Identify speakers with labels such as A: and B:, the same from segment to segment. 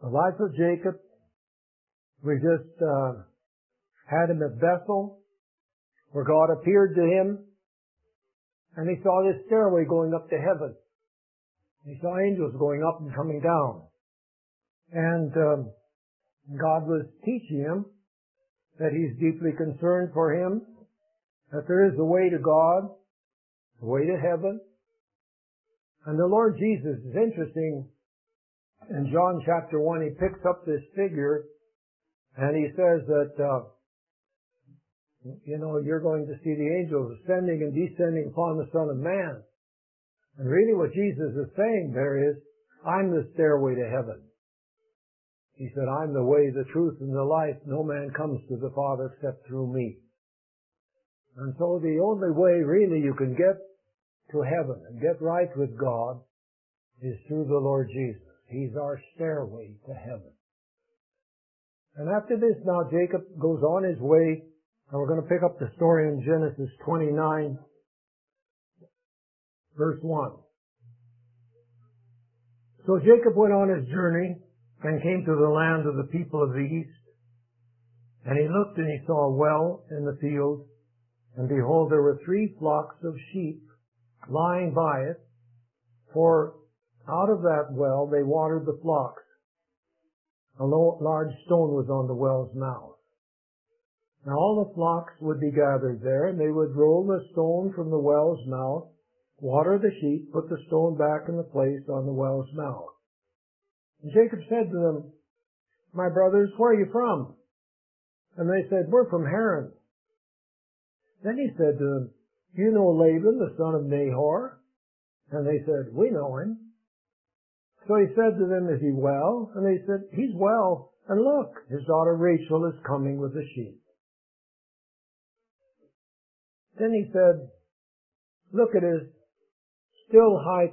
A: The life of Jacob, we just had him at Bethel, where God appeared to him, and he saw this stairway going up to heaven. He saw angels going up and coming down. And God was teaching him that He's deeply concerned for him, that there is a way to God, a way to heaven. And the Lord Jesus is interesting. In John chapter 1, He picks up this figure and He says that, you're going to see the angels ascending and descending upon the Son of Man. And really what Jesus is saying there is, I'm the stairway to heaven. He said, I'm the way, the truth, and the life. No man comes to the Father except through me. And so the only way really you can get to heaven and get right with God is through the Lord Jesus. He's our stairway to heaven. And after this, now Jacob goes on his way, and we're going to pick up the story in Genesis 29, verse 1. So Jacob went on his journey and came to the land of the people of the east. And he looked and he saw a well in the field, and behold, there were 3 flocks of sheep lying by it, for out of that well they watered the flocks. A large stone was on the well's mouth. Now all the flocks would be gathered there, and they would roll the stone from the well's mouth, water the sheep, put the stone back in the place on the well's mouth. And Jacob said to them, My brothers, where are you from? And they said, We're from Haran. Then he said to them, Do you know Laban, the son of Nahor? And they said, We know him. So he said to them, Is he well? And they said, He's well. And look, his daughter Rachel is coming with the sheep. Then he said, Look, it is still high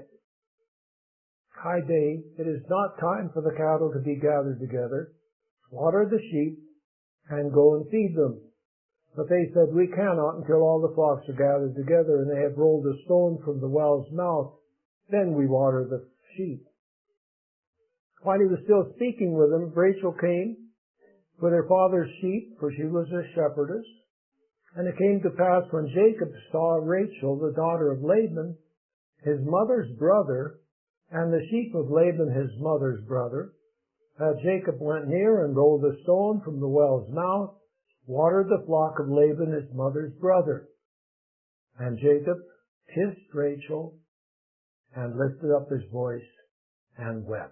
A: day. It is not time for the cattle to be gathered together. Water the sheep and go and feed them. But they said, We cannot until all the flocks are gathered together and they have rolled a stone from the well's mouth. Then we water the sheep. While he was still speaking with them, Rachel came with her father's sheep, for she was a shepherdess. And it came to pass when Jacob saw Rachel, the daughter of Laban, his mother's brother, and the sheep of Laban, his mother's brother, that Jacob went near and rolled a stone from the well's mouth, watered the flock of Laban, his mother's brother. And Jacob kissed Rachel and lifted up his voice and wept.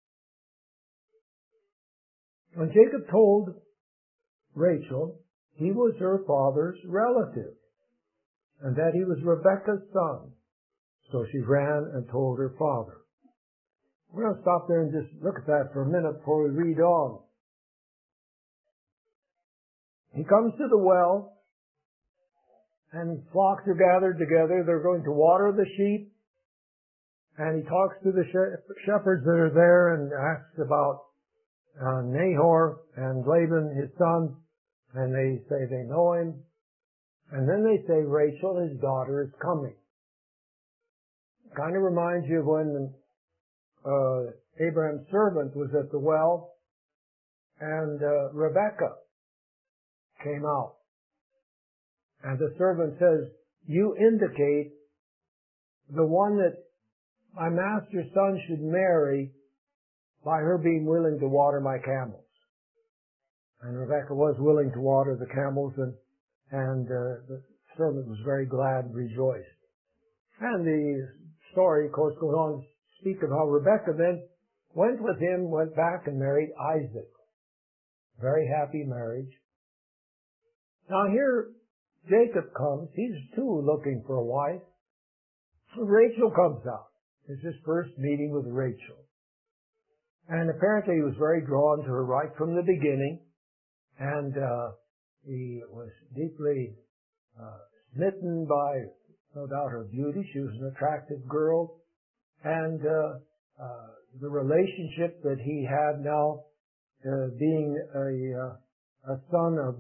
A: When Jacob told Rachel he was her father's relative, and that he was Rebekah's son, so she ran and told her father. We're going to stop there and just look at that for a minute before we read on. He comes to the well, and flocks are gathered together. They're going to water the sheep, and he talks to the shepherds that are there and asks about Nahor and Laban, his son, and they say they know him. And then they say Rachel, his daughter, is coming. Kind of reminds you of when Abraham's servant was at the well and Rebekah came out. And the servant says, You indicate the one that my master's son should marry by her being willing to water my camels. And Rebekah was willing to water the camels, and the servant was very glad and rejoiced. And the story, of course, goes on to speak of how Rebekah then went with him, went back and married Isaac. Very happy marriage. Now here Jacob comes. He's too looking for a wife. So Rachel comes out. It's his first meeting with Rachel. And apparently he was very drawn to her right from the beginning. And he was deeply smitten by, no doubt, her beauty. She was an attractive girl. And the relationship that he had now, being a son of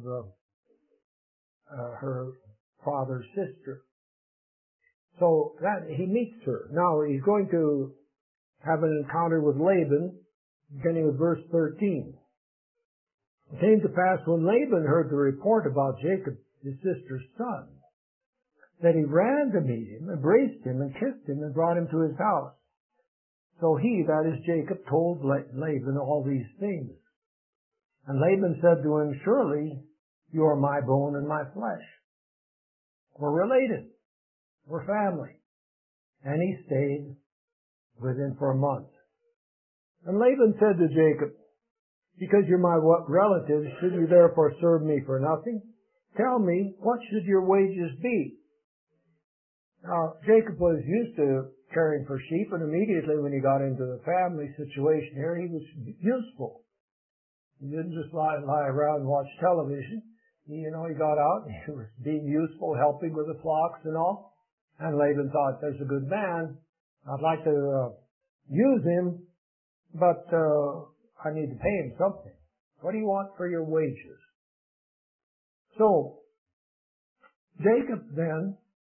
A: her father's sister. So that he meets her. Now he's going to have an encounter with Laban, beginning with verse 13. It came to pass when Laban heard the report about Jacob, his sister's son, that he ran to meet him, embraced him, and kissed him, and brought him to his house. So he, that is Jacob, told Laban all these things. And Laban said to him, surely you are my bone and my flesh. We're related. We're family. And he stayed with him for a month. And Laban said to Jacob, because you're my relative, should you therefore serve me for nothing? Tell me, what should your wages be? Now, Jacob was used to caring for sheep, and immediately when he got into the family situation here, he was useful. He didn't just lie around and watch television. He got out and he was being useful, helping with the flocks and all. And Laban thought, there's a good man. I'd like to use him, but I need to pay him something. What do you want for your wages? So, Jacob then,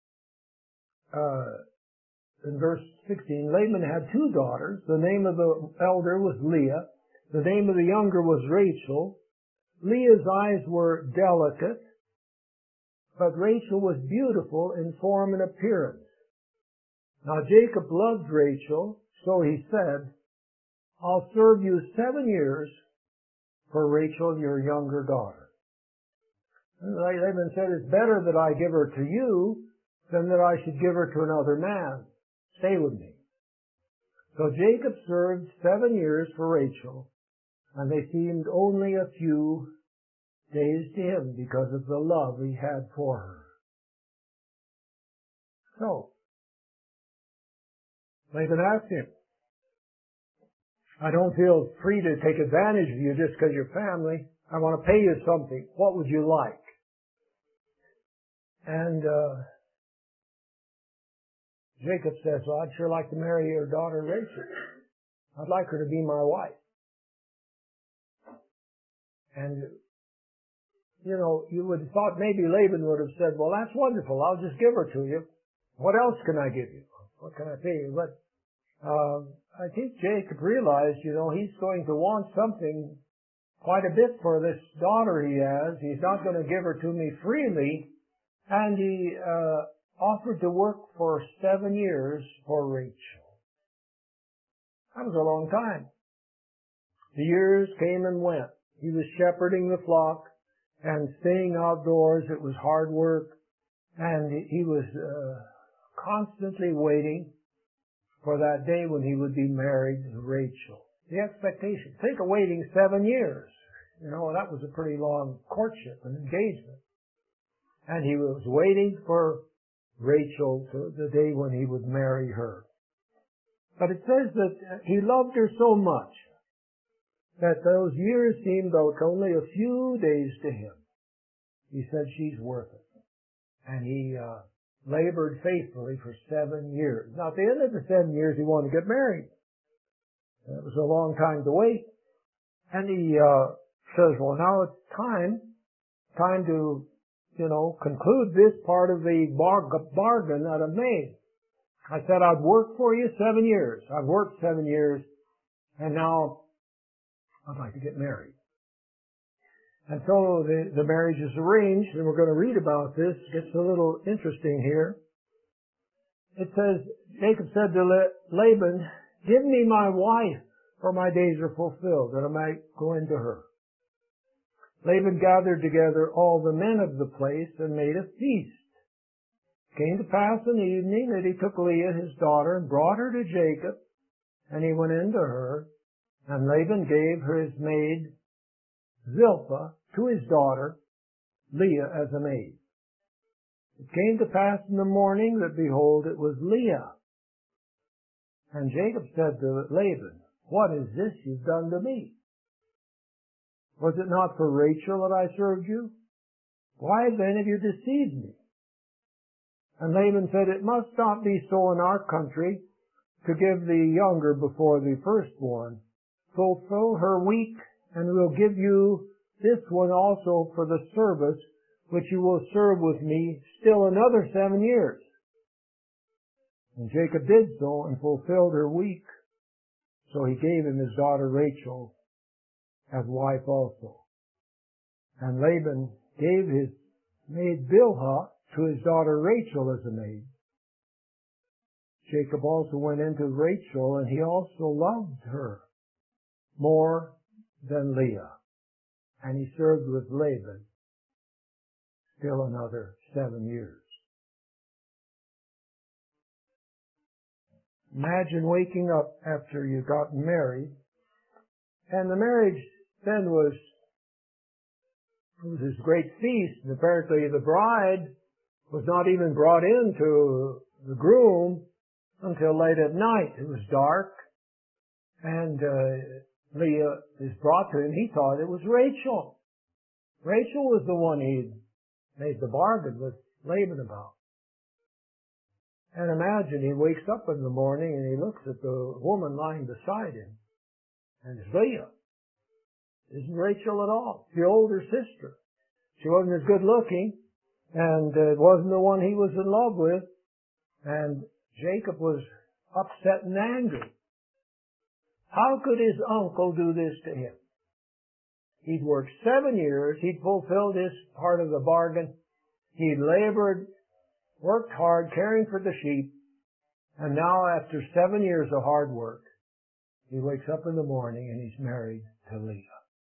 A: in verse 16, Laban had 2 daughters. The name of the elder was Leah. The name of the younger was Rachel. Leah's eyes were delicate, but Rachel was beautiful in form and appearance. Now Jacob loved Rachel, so he said, I'll serve you 7 years for Rachel, your younger daughter. And Laban said, it's better that I give her to you than that I should give her to another man. Stay with me. So Jacob served 7 years for Rachel, and they seemed only a few days to him because of the love he had for her. So, Laban asked him, I don't feel free to take advantage of you just because you're family. I want to pay you something. What would you like? And Jacob says, well, I'd sure like to marry your daughter Rachel. I'd like her to be my wife. And, you would have thought maybe Laban would have said, well, that's wonderful. I'll just give her to you. What else can I give you? What can I pay you? But I think Jacob realized, he's going to want something quite a bit for this daughter he has. He's not going to give her to me freely. And he offered to work for 7 years for Rachel. That was a long time. The years came and went. He was shepherding the flock and staying outdoors. It was hard work. And he was constantly waiting for that day when he would be married to Rachel. The expectation. Think of waiting 7 years. That was a pretty long courtship and engagement. And he was waiting for Rachel to the day when he would marry her. But it says that he loved her so much that those years seemed like only a few days to him. He said, she's worth it. And he labored faithfully for 7 years. Now, at the end of the 7 years, he wanted to get married. It was a long time to wait. And he says, well, now it's time to, conclude this part of the bargain that I made. I said I'd work for you 7 years. I've worked 7 years, and now I'd like to get married. And so the marriage is arranged, and we're going to read about this. It gets a little interesting here. It says, Jacob said to Laban, give me my wife, for my days are fulfilled, that I might go into her. Laban gathered together all the men of the place and made a feast. It came to pass in the evening that he took Leah, his daughter, and brought her to Jacob, and he went into her, and Laban gave her his maid Zilpah to his daughter Leah as a maid. It came to pass in the morning that, behold, it was Leah. And Jacob said to Laban, what is this you've done to me? Was it not for Rachel that I served you? Why then have you deceived me? And Laban said, it must not be so in our country to give the younger before the firstborn. Fulfill her week, and we'll give you this one also for the service which you will serve with me still another 7 years. And Jacob did so and fulfilled her week. So he gave him his daughter Rachel as wife also. And Laban gave his maid Bilhah to his daughter Rachel as a maid. Jacob also went into Rachel, and he also loved her more than Leah. And he served with Laban still another 7 years. Imagine waking up after you got married, and the marriage then was this great feast, and apparently the bride was not even brought in to the groom until late at night. It was dark, and Leah is brought to him. He thought it was Rachel. Rachel was the one he'd made the bargain with Laban about. And imagine he wakes up in the morning and he looks at the woman lying beside him, and it's Leah. Isn't Rachel at all. The older sister. She wasn't as good looking, and it wasn't the one he was in love with. And Jacob was upset and angry. How could his uncle do this to him? He'd worked 7 years. He'd fulfilled his part of the bargain. He'd labored, worked hard, caring for the sheep. And now, after 7 years of hard work, he wakes up in the morning and he's married to Leah.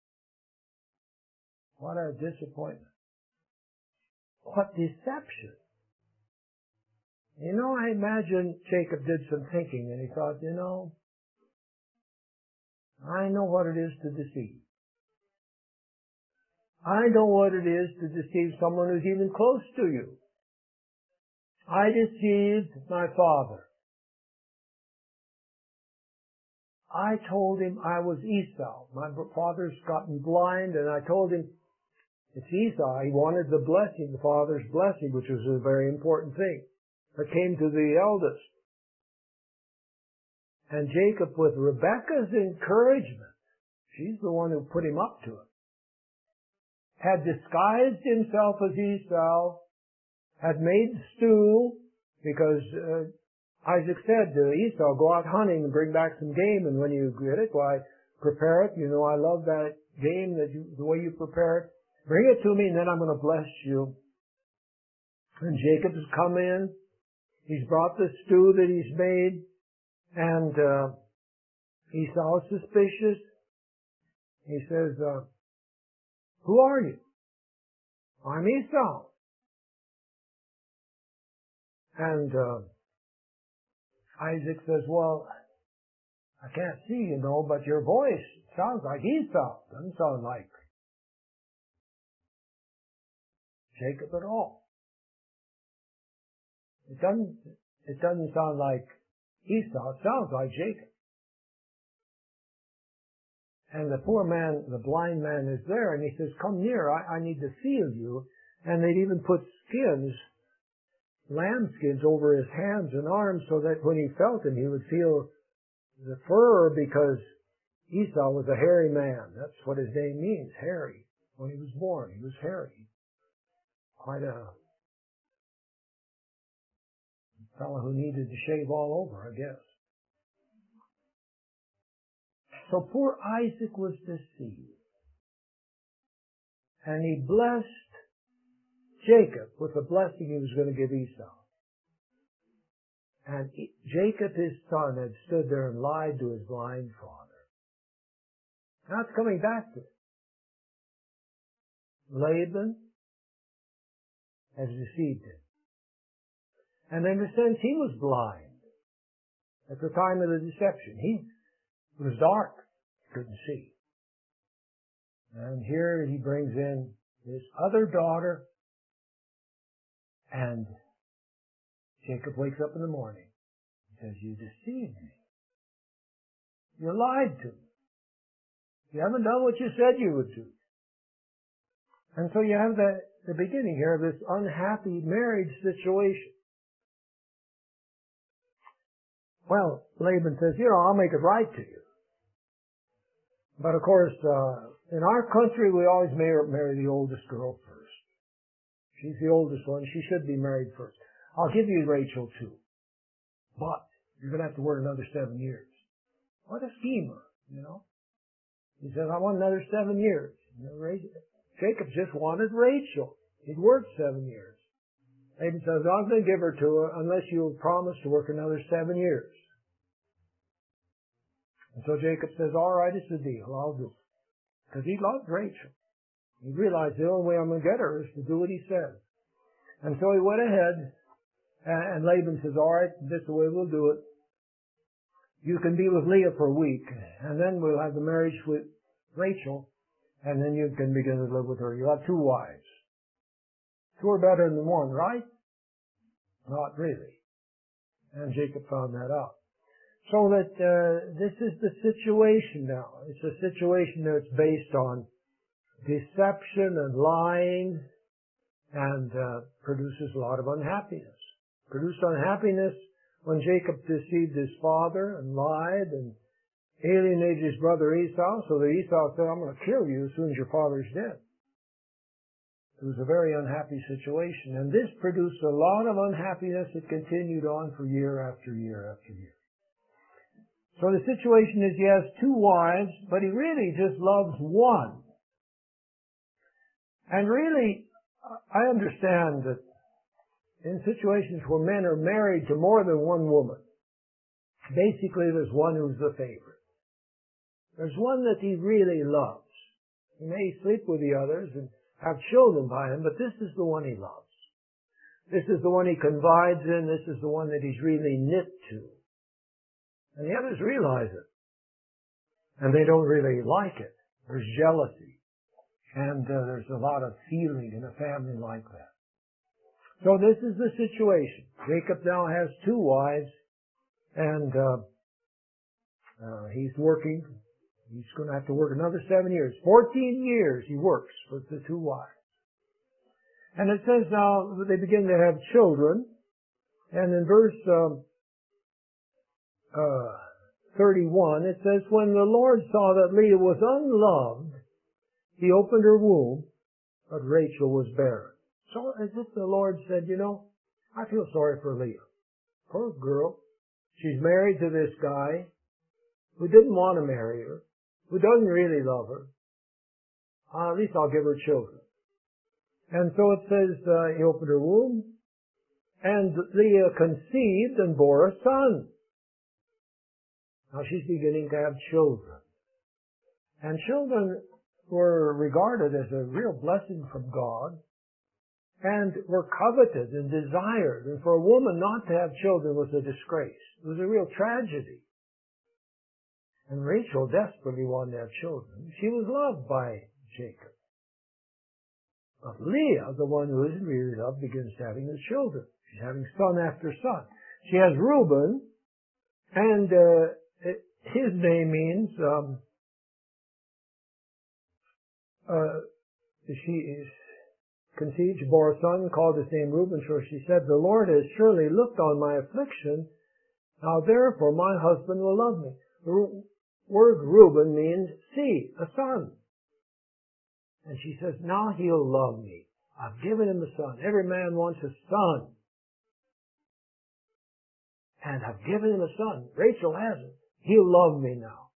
A: What a disappointment. What deception. You know, I imagine Jacob did some thinking and he thought, I know what it is to deceive. I know what it is to deceive someone who's even close to you. I deceived my father. I told him I was Esau. My father's gotten blind, and I told him it's Esau. He wanted the blessing, the father's blessing, which was a very important thing. That came to the eldest. And Jacob, with Rebekah's encouragement, she's the one who put him up to it, had disguised himself as Esau, had made stew, because Isaac said to Esau, go out hunting and bring back some game, and when you get it, why, prepare it. I love that game, the way you prepare it. Bring it to me, and then I'm going to bless you. And Jacob has come in. He's brought the stew that he's made, and Esau is suspicious. He says, who are you? I'm Esau. And Isaac says, well, I can't see, but your voice sounds like Esau. Doesn't sound like Jacob at all. It doesn't sound like Esau. It sounds like Jacob. And the poor man, the blind man, is there, and he says, come near, I need to feel you. And they'd even put skins, lamb skins, over his hands and arms so that when he felt him, he would feel the fur, because Esau was a hairy man. That's what his name means, hairy. When he was born, he was hairy. Quite a fellow who needed to shave all over, I guess. So poor Isaac was deceived. And he blessed Jacob with the blessing he was going to give Esau. And Jacob, his son, had stood there and lied to his blind father. Now it's coming back to it. Laban has deceived him. And in a sense, he was blind at the time of the deception. It was dark. He couldn't see. And here he brings in his other daughter, and Jacob wakes up in the morning and says, you deceived me. You lied to me. You haven't done what you said you would do. And so you have the beginning here of this unhappy marriage situation. Well, Laban says, I'll make it right to you. But of course, in our country, we always marry the oldest girl first. She's the oldest one. She should be married first. I'll give you Rachel too. But you're going to have to wait another 7 years. What a schemer, He says, I want another 7 years. Jacob just wanted Rachel. He'd worked 7 years. Laban says, I'm going to give her to her unless you promise to work another 7 years. And so Jacob says, all right, it's a deal. I'll do it. Because he loved Rachel. He realized the only way I'm going to get her is to do what he says. And so he went ahead, and Laban says, all right, this is the way we'll do it. You can be with Leah for a week, and then we'll have the marriage with Rachel, and then you can begin to live with her. You'll have 2 wives. 2 are better than 1, right? Not really. And Jacob found that out. So that this is the situation now. It's a situation that's based on deception and lying, and produces a lot of unhappiness. Produced unhappiness when Jacob deceived his father and lied and alienated his brother Esau, so that Esau said, I'm going to kill you as soon as your father's dead. It was a very unhappy situation, and this produced a lot of unhappiness that continued on for year after year after year. So the situation is he has 2 wives, but he really just loves 1. And really, I understand that in situations where men are married to more than 1 woman, basically there's one who's the favorite. There's one that he really loves. He may sleep with the others and have children by him, but this is the one he loves. This is the one he confides in. This is the one that he's really knit to. And the others realize it. And they don't really like it. There's jealousy. And there's a lot of feeling in a family like that. So this is the situation. Jacob now has 2 wives, and he's working. He's going to have to work another 7 years. 14 years he works with the 2 wives. And it says now they begin to have children. And in verse 31, it says, when the Lord saw that Leah was unloved, he opened her womb, but Rachel was barren. So as if the Lord said, I feel sorry for Leah. Poor girl. She's married to this guy who didn't want to marry her, who doesn't really love her. At least I'll give her children. And so it says he opened her womb, and Leah conceived and bore a son. Now she's beginning to have children. And children were regarded as a real blessing from God, and were coveted and desired. And for a woman not to have children was a disgrace. It was a real tragedy. And Rachel desperately wanted to have children. She was loved by Jacob. But Leah, the one who isn't really loved, begins having the children. She's having son after son. She has Reuben, and his name means she is conceived, she bore a son, called his name Reuben, for she said, the Lord has surely looked on my affliction, now therefore my husband will love me. The word Reuben means seed, a son. And she says, now he'll love me. I've given him a son. Every man wants a son. And I've given him a son. Rachel hasn't. He'll love me now.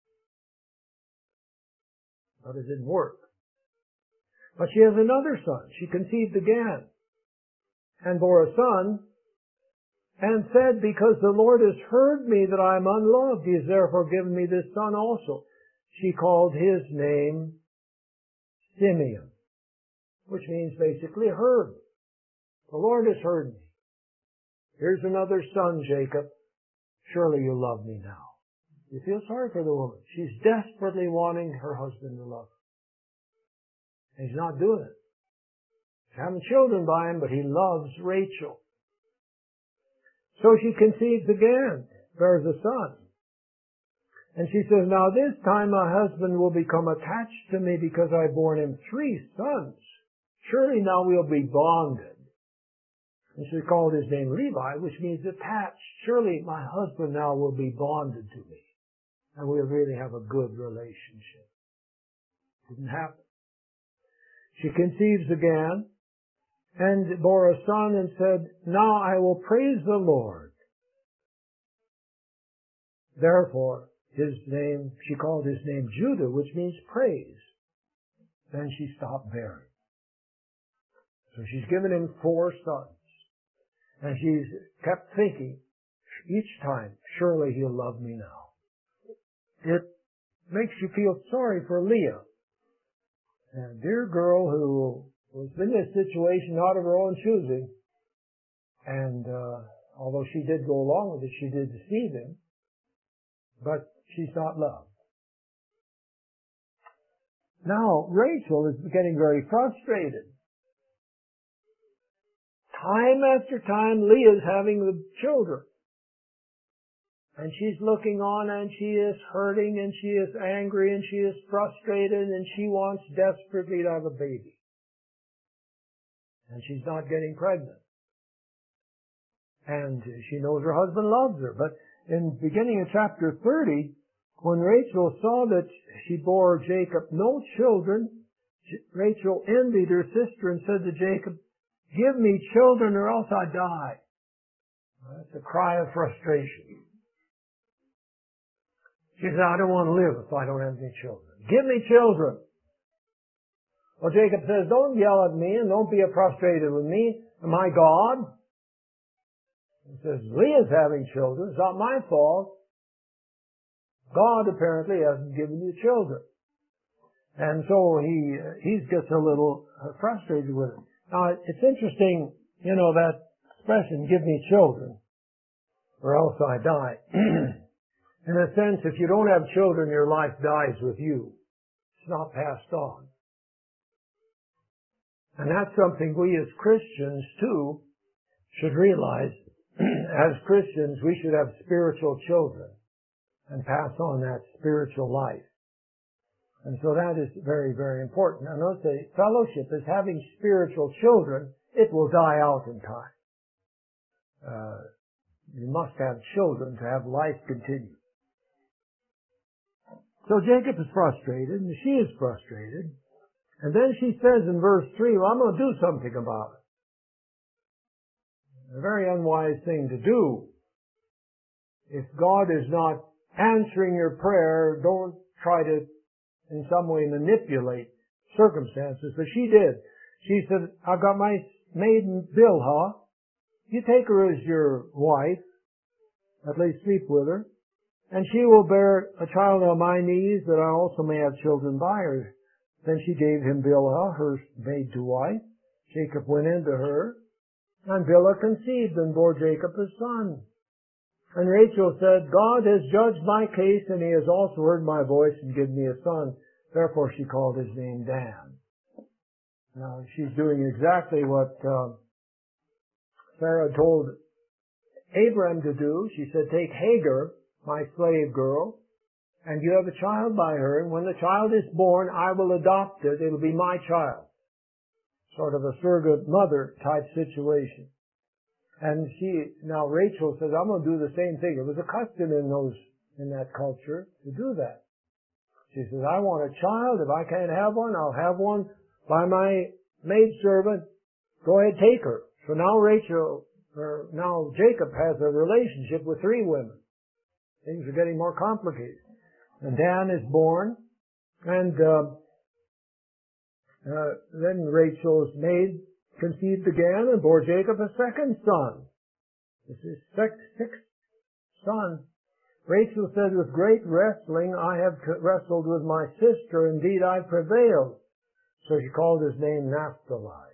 A: But it didn't work. But she has another son. She conceived again and bore a son and said, because the Lord has heard me that I am unloved, he has therefore given me this son also. She called his name Simeon, which means basically heard. The Lord has heard me. Here's another son, Jacob. Surely you love me now. You feel sorry for the woman. She's desperately wanting her husband to love her. And he's not doing it. He's having children by him, but he loves Rachel. So she conceives again, bears a son. And she says, now this time my husband will become attached to me because I've borne him 3 sons. Surely now we'll be bonded. And she called his name Levi, which means attached. Surely my husband now will be bonded to me. And we'll really have a good relationship. Didn't happen. She conceives again and bore a son and said, now I will praise the Lord. Therefore, she called his name Judah, which means praise. Then she stopped bearing. So she's given him 4 sons. And she's kept thinking each time, surely he'll love me now. It makes you feel sorry for Leah. A dear girl who was in this situation not of her own choosing. And although she did go along with it, she did deceive him. But she's not loved. Now, Rachel is getting very frustrated. Time after time, Leah's having the children. And she's looking on and she is hurting and she is angry and she is frustrated and she wants desperately to have a baby. And she's not getting pregnant. And she knows her husband loves her. But in the beginning of chapter 30, when Rachel saw that she bore Jacob no children, Rachel envied her sister and said to Jacob, "Give me children or else I die." That's a cry of frustration. She said, "I don't want to live if I don't have any children. Give me children." Well, Jacob says, "Don't yell at me and don't be frustrated with me. Am I God?" He says, "Leah's having children. It's not my fault. God apparently hasn't given you children." And so he gets a little frustrated with it. Now, it's interesting, that expression, "give me children, or else I die." In a sense, if you don't have children, your life dies with you. It's not passed on. And that's something we as Christians, too, should realize. As Christians, we should have spiritual children and pass on that spiritual life. And so that is very, very important. And notice the fellowship is having spiritual children. It will die out in time. You must have children to have life continue. So Jacob is frustrated, and she is frustrated. And then she says in verse 3, "Well, I'm going to do something about it." A very unwise thing to do. If God is not answering your prayer, don't try to in some way manipulate circumstances. But she did. She said, "I've got my maiden Bilhah. You take her as your wife, at least sleep with her, and she will bear a child on my knees, that I also may have children by her." Then she gave him Bilhah, her maid to wife. Jacob went into her, and Bilhah conceived and bore Jacob a son. And Rachel said, "God has judged my case, and he has also heard my voice and given me a son." Therefore she called his name Dan. Now she's doing exactly what Sarah told Abraham to do. She said, "Take Hagar, my slave girl, and you have a child by her, and when the child is born, I will adopt it. It'll be my child." Sort of a surrogate mother type situation. And now Rachel says, "I'm going to do the same thing." It was a custom in that culture to do that. She says, "I want a child. If I can't have one, I'll have one by my maidservant. Go ahead, take her." So now Jacob has a relationship with 3 women. Things are getting more complicated. And Dan is born, and then Rachel's maid conceived again and bore Jacob a second son. This is 6th son. Rachel said, "With great wrestling I have wrestled with my sister. Indeed, I prevailed." So she called his name Naphtali.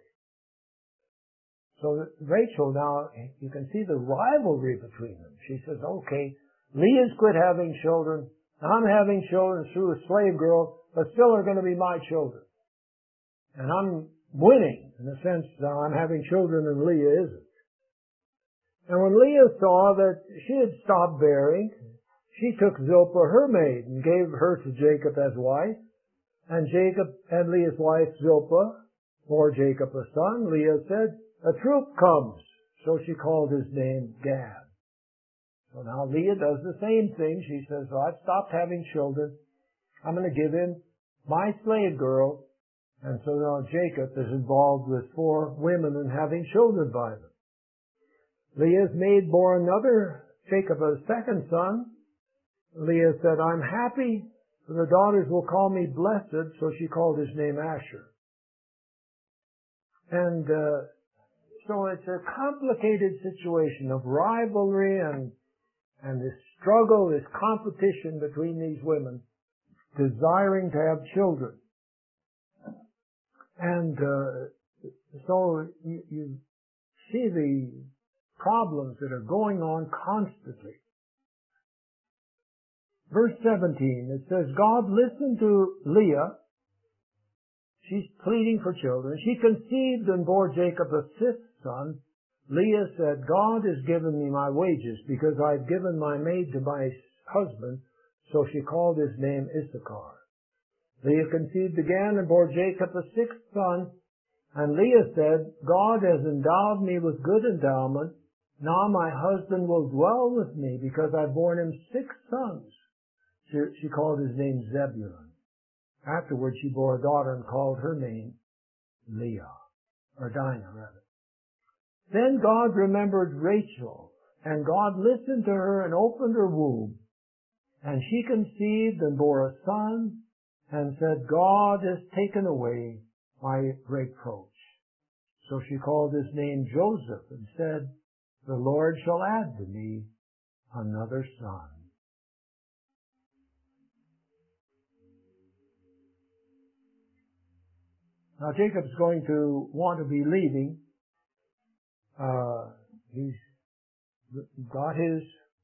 A: So Rachel now, you can see the rivalry between them. She says, "Okay, Leah's quit having children. I'm having children through a slave girl, but still are going to be my children. And I'm winning, in the sense that I'm having children and Leah isn't." And when Leah saw that she had stopped bearing, she took Zilpah, her maid, and gave her to Jacob as wife. And Jacob and Leah's wife Zilpah bore Jacob a son. Leah said, "A troop comes." So she called his name Gad. So now Leah does the same thing. She says, "Well, I've stopped having children. I'm going to give him my slave girl." And so now Jacob is involved with 4 women and having children by them. Leah's maid bore Jacob a second son. Leah said, I'm happy, for the daughters will call me blessed, so she called his name Asher. And so it's a complicated situation of rivalry and this struggle, this competition between these women, desiring to have children. And so you see the problems that are going on constantly. Verse 17, it says, God listened to Leah. She's pleading for children. She conceived and bore Jacob a fifth son. Leah said, God has given me my wages because I've given my maid to my husband. So she called his name Issachar. Leah conceived again and bore Jacob a sixth son. And Leah said, God has endowed me with good endowment. Now my husband will dwell with me because I've borne him 6 sons. She called his name Zebulun. Afterwards she bore a daughter and called her name Leah, or Dinah rather. Then God remembered Rachel, and God listened to her and opened her womb. And she conceived and bore a son, and said, God has taken away my reproach. So she called his name Joseph, and said, the Lord shall add to me another son. Now Jacob's going to want to be leaving. He's got his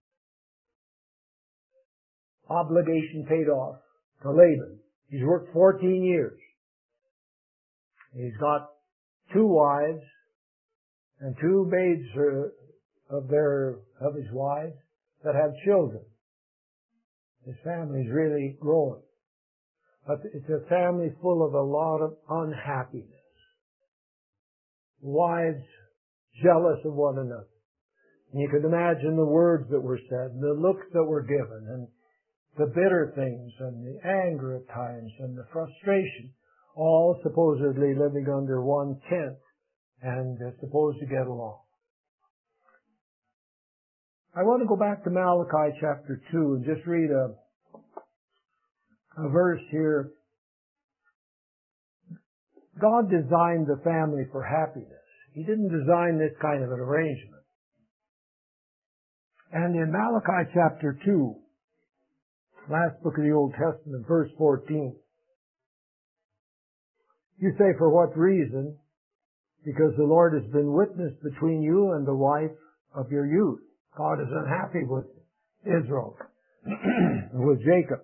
A: obligation paid off to Laban. He's worked 14 years. He's got 2 wives and 2 maids of his wives that have children. His family's really growing. But it's a family full of a lot of unhappiness. Wives jealous of one another. And you can imagine the words that were said, and the looks that were given, and the bitter things, and the anger at times, and the frustration, all supposedly living under one tent, and supposed to get along. I want to go back to Malachi chapter 2 and just read a verse here. God designed the family for happiness. He didn't design this kind of an arrangement. And in Malachi chapter 2, last book of the Old Testament, verse 14, you say, for what reason? Because the Lord has been witness between you and the wife of your youth. God is unhappy with Israel, with Jacob.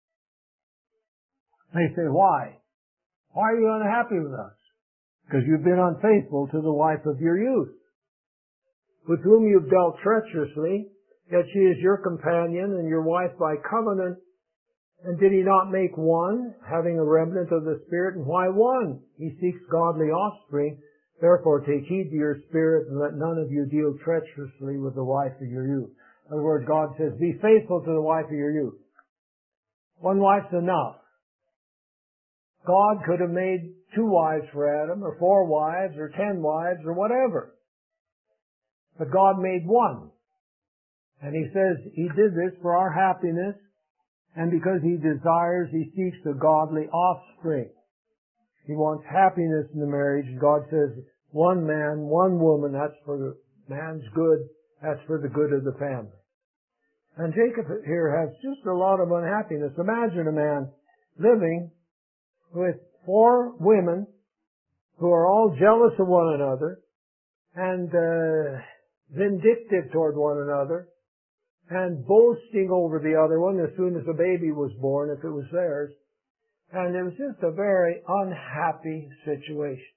A: They say, why? Why are you unhappy with us? Because you've been unfaithful to the wife of your youth, with whom you've dealt treacherously, yet she is your companion and your wife by covenant. And did he not make one, having a remnant of the Spirit? And why one? He seeks godly offspring. Therefore take heed to your spirit, and let none of you deal treacherously with the wife of your youth. In other words, God says, be faithful to the wife of your youth. One wife's enough. God could have made 2 wives for Adam, or 4 wives, or 10 wives, or whatever. But God made one. And he says he did this for our happiness, and because he desires, he seeks a godly offspring. He wants happiness in the marriage, and God says, 1 man, 1 woman, that's for the man's good, that's for the good of the family. And Jacob here has just a lot of unhappiness. Imagine a man living with 4 women who are all jealous of one another and vindictive toward one another and boasting over the other one as soon as a baby was born, if it was theirs. And it was just a very unhappy situation.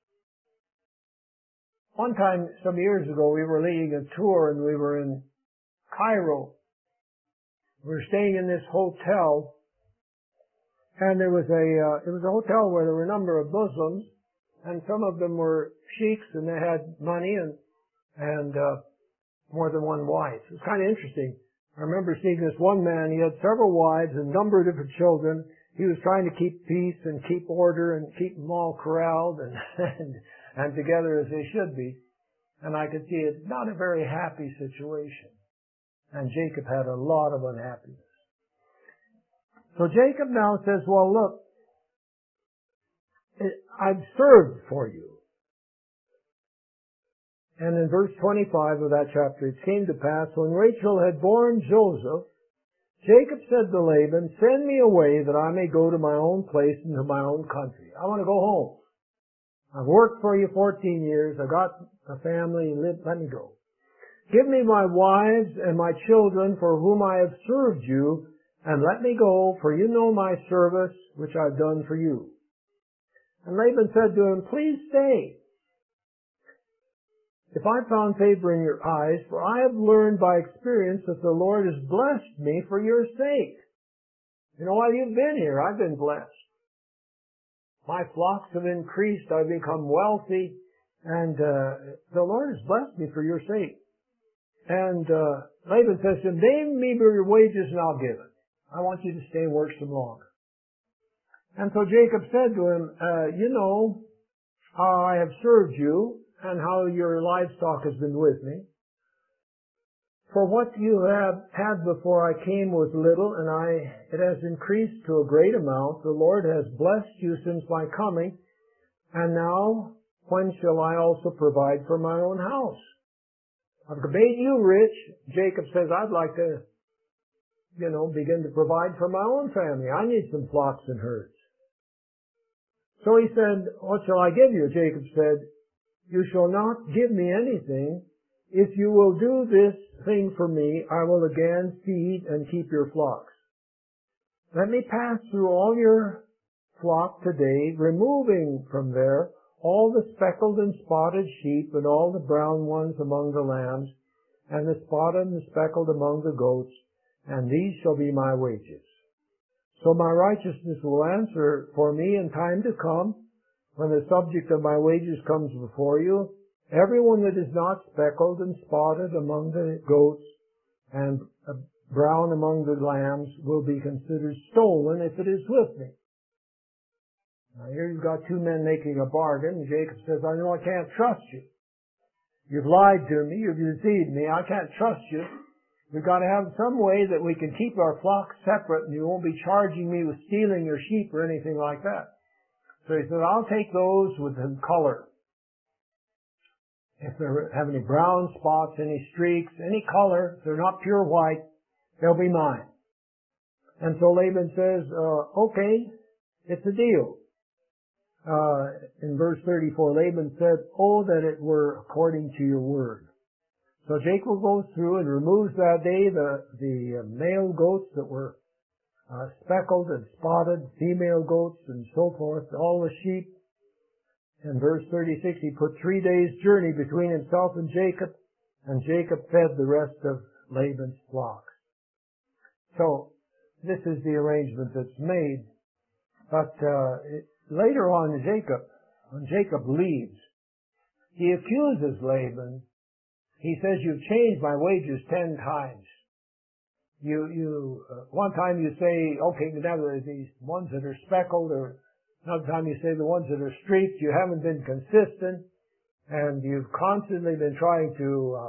A: One time, some years ago, we were leading a tour and we were in Cairo. We were staying in this hotel, and it was a hotel where there were a number of Muslims, and some of them were sheiks and they had money and more than 1 wife. It was kind of interesting. I remember seeing this one man. He had several wives and a number of different children. He was trying to keep peace and keep order and keep them all corralled and together as they should be. And I could see it's not a very happy situation. And Jacob had a lot of unhappiness. So Jacob now says, well, look, I've served for you. And in verse 25 of that chapter, it came to pass, when Rachel had borne Joseph, Jacob said to Laban, send me away that I may go to my own place and to my own country. I want to go home. I've worked for you 14 years. I've got a family. Let me go. Give me my wives and my children for whom I have served you, and let me go, for you know my service which I've done for you. And Laban said to him, please stay, if I found favor in your eyes, for I have learned by experience that the Lord has blessed me for your sake. You know, while you've been here, I've been blessed. My flocks have increased, I've become wealthy, and the Lord has blessed me for your sake. And Laban says to him, name me your wages and I'll give it. I want you to stay and work some longer. And so Jacob said to him, you know how I have served you and how your livestock has been with me. For what you have had before I came was little, and it has increased to a great amount. The Lord has blessed you since my coming, and now when shall I also provide for my own house? I've made you rich. Jacob says, I'd like to, begin to provide for my own family. I need some flocks and herds. So he said, what shall I give you? Jacob said, you shall not give me anything. If you will do this thing for me, I will again feed and keep your flocks. Let me pass through all your flock today, removing from there all the speckled and spotted sheep and all the brown ones among the lambs, and the spotted and the speckled among the goats, and these shall be my wages. So my righteousness will answer for me in time to come, when the subject of my wages comes before you. Everyone that is not speckled and spotted among the goats and brown among the lambs will be considered stolen if it is with me. Now here you've got two men making a bargain, and Jacob says, I know I can't trust you. You've lied to me, you've deceived me, I can't trust you. We've got to have some way that we can keep our flocks separate, and you won't be charging me with stealing your sheep or anything like that. So he said, I'll take those with the color. If they have any brown spots, any streaks, any color, if they're not pure white, they'll be mine. And so Laban says, okay, it's a deal. In verse 34, Laban said, oh, that it were according to your word. So Jacob goes through and removes that day the male goats that were speckled and spotted, female goats and so forth, all the sheep. In verse 36, he put 3 days' journey between himself and Jacob fed the rest of Laban's flocks. So, this is the arrangement that's made. But later on, when Jacob leaves, he accuses Laban. He says, you've changed my wages 10 times. One time you say, okay, now these ones that are speckled, or another time you say the ones that are streaked, you haven't been consistent, and you've constantly been trying to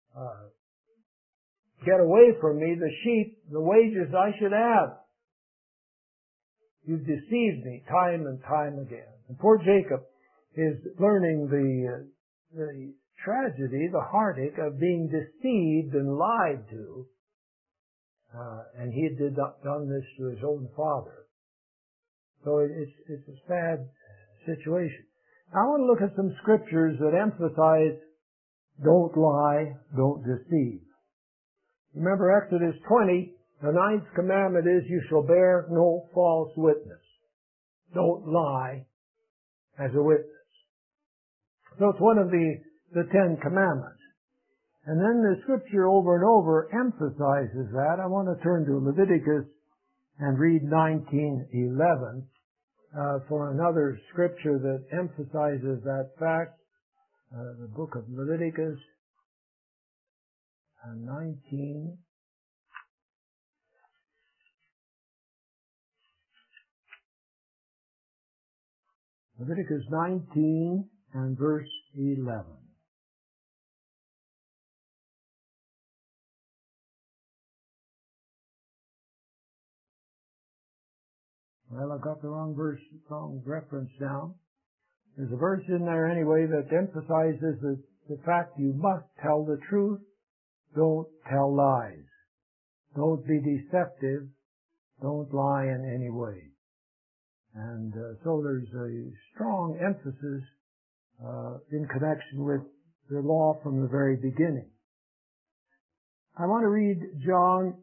A: get away from me the sheep, the wages I should have. You've deceived me time and time again. And poor Jacob is learning the tragedy, the heartache of being deceived and lied to. And he had done this to his own father. So it's a sad situation. I want to look at some scriptures that emphasize don't lie, don't deceive. Remember Exodus 20, the 9th commandment is you shall bear no false witness. Don't lie as a witness. So it's one of the 10 commandments. And then the scripture over and over emphasizes that. I want to turn to Leviticus and read 19:11 for another scripture that emphasizes that fact. The book of Leviticus 19. Leviticus 19 and verse 11. Well, I've got the wrong reference down. There's a verse in there anyway that emphasizes the fact you must tell the truth. Don't tell lies. Don't be deceptive. Don't lie in any way. And so there's a strong emphasis in connection with the law from the very beginning. I want to read John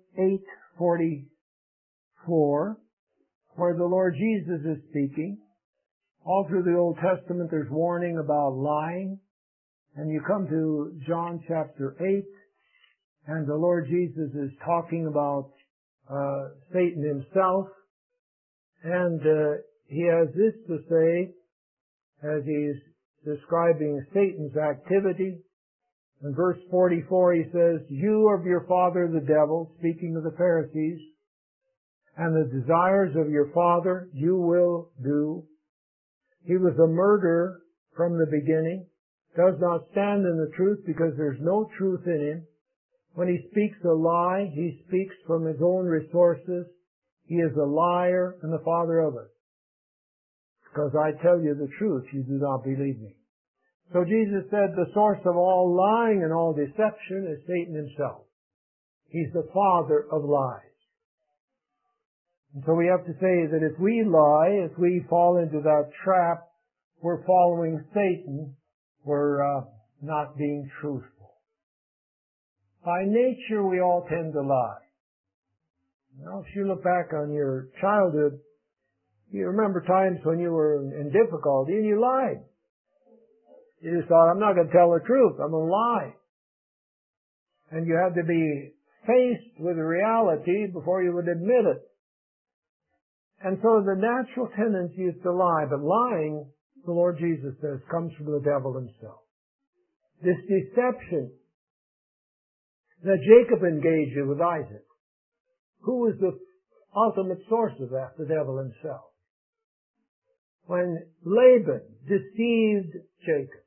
A: 8:44, where the Lord Jesus is speaking. All through the Old Testament there's warning about lying. And you come to John chapter 8, and the Lord Jesus is talking about Satan himself. And he has this to say as he's describing Satan's activity. In verse 44 he says, "You of your father the devil," speaking of the Pharisees, "and the desires of your father you will do. He was a murderer from the beginning, does not stand in the truth because there's no truth in him. When he speaks a lie, he speaks from his own resources. He is a liar and the father of it. Because I tell you the truth, you do not believe me." So Jesus said the source of all lying and all deception is Satan himself. He's the father of lies. And so we have to say that if we lie, if we fall into that trap, we're following Satan. We're not being truthful. By nature, we all tend to lie. Now, if you look back on your childhood, you remember times when you were in difficulty and you lied. You just thought, I'm not going to tell the truth, I'm going to lie. And you had to be faced with the reality before you would admit it. And so the natural tendency is to lie, but lying, the Lord Jesus says, comes from the devil himself. This deception that Jacob engaged in with Isaac, who was the ultimate source of that? The devil himself. When Laban deceived Jacob,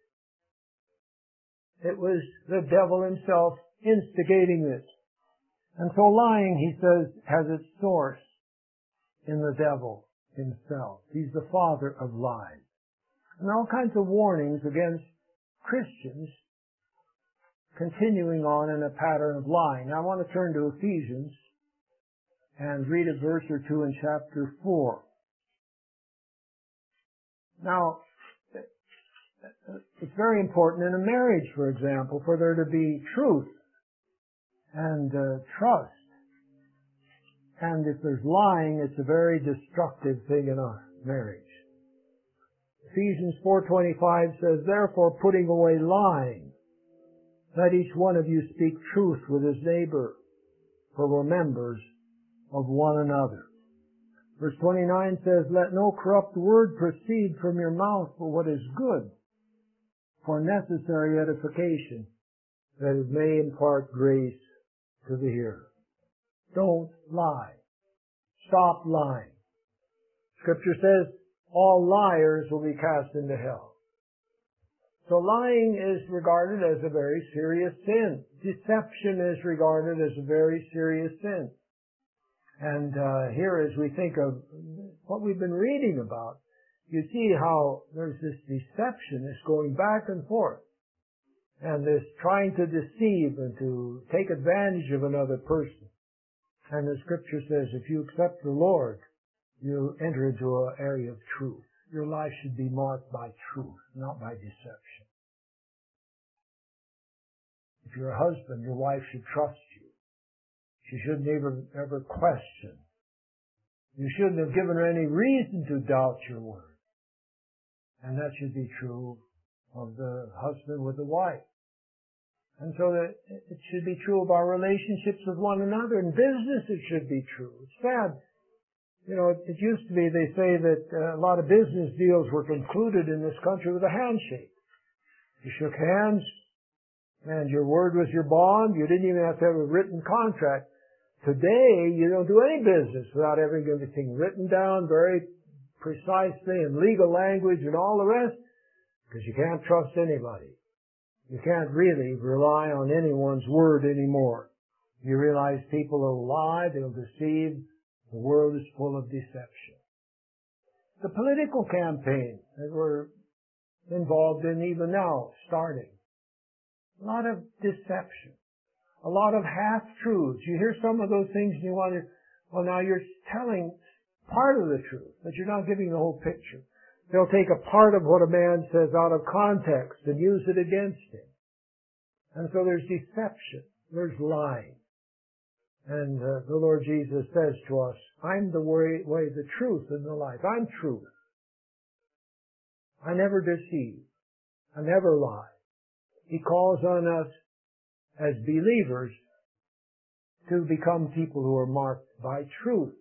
A: it was the devil himself instigating this. And so lying, he says, has its source in the devil himself. He's the father of lies. And all kinds of warnings against Christians continuing on in a pattern of lying. Now I want to turn to Ephesians and read a verse or two in chapter 4. Now, it's very important in a marriage, for example, for there to be truth and trust. And if there's lying, it's a very destructive thing in a marriage. Ephesians 4:25 says, "Therefore, putting away lying, let each one of you speak truth with his neighbor, for we're members of one another." Verse 29 says, "Let no corrupt word proceed from your mouth, but what is good, for necessary edification, that it may impart grace to the hearer." Don't lie. Stop lying. Scripture says all liars will be cast into hell. So lying is regarded as a very serious sin. Deception is regarded as a very serious sin. And here, as we think of what we've been reading about, you see how there's this deception that's going back and forth. And this trying to deceive and to take advantage of another person. And the Scripture says, if you accept the Lord, you enter into an area of truth. Your life should be marked by truth, not by deception. If you're a husband, your wife should trust you. She shouldn't ever question. You shouldn't have given her any reason to doubt your word. And that should be true of the husband with the wife. And so that it should be true of our relationships with one another. In business, it should be true. It's sad. You know, it used to be, they say that a lot of business deals were concluded in this country with a handshake. You shook hands, and your word was your bond. You didn't even have to have a written contract. Today, you don't do any business without having everything written down very precisely in legal language and all the rest, because you can't trust anybody. You can't really rely on anyone's word anymore. You realize people will lie, they'll deceive. The world is full of deception. the political campaign that we're involved in even now, starting. A lot of deception. A lot of half-truths. You hear some of those things and you wonder, well, now you're telling part of the truth, but you're not giving the whole picture. They'll take a part of what a man says out of context and use it against him. And so there's deception. There's lying. And the Lord Jesus says to us, I'm the way, the truth, and the life. I'm truth. I never deceive. I never lie. He calls on us as believers to become people who are marked by truth.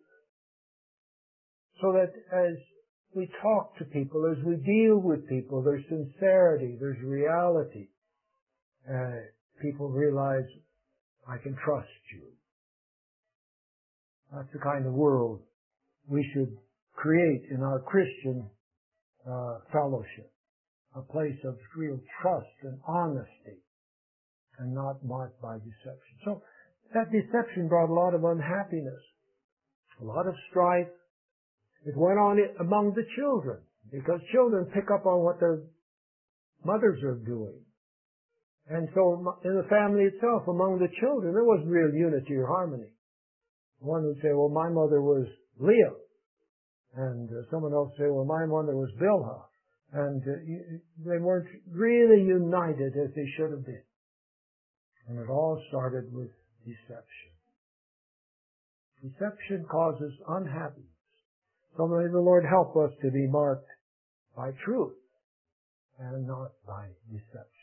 A: So that as we talk to people, as we deal with people, there's sincerity, there's reality. People realize, I can trust you. That's the kind of world we should create in our Christian fellowship. A place of real trust and honesty and not marked by deception. So that deception brought a lot of unhappiness, a lot of strife. It went on among the children because children pick up on what their mothers are doing. And so in the family itself, among the children, there wasn't real unity or harmony. One would say, well, my mother was Leah. And someone else would say, well, my mother was Bilhah. And they weren't really united as they should have been. And it all started with deception. Deception causes unhappiness. So may the Lord help us to be marked by truth and not by deception.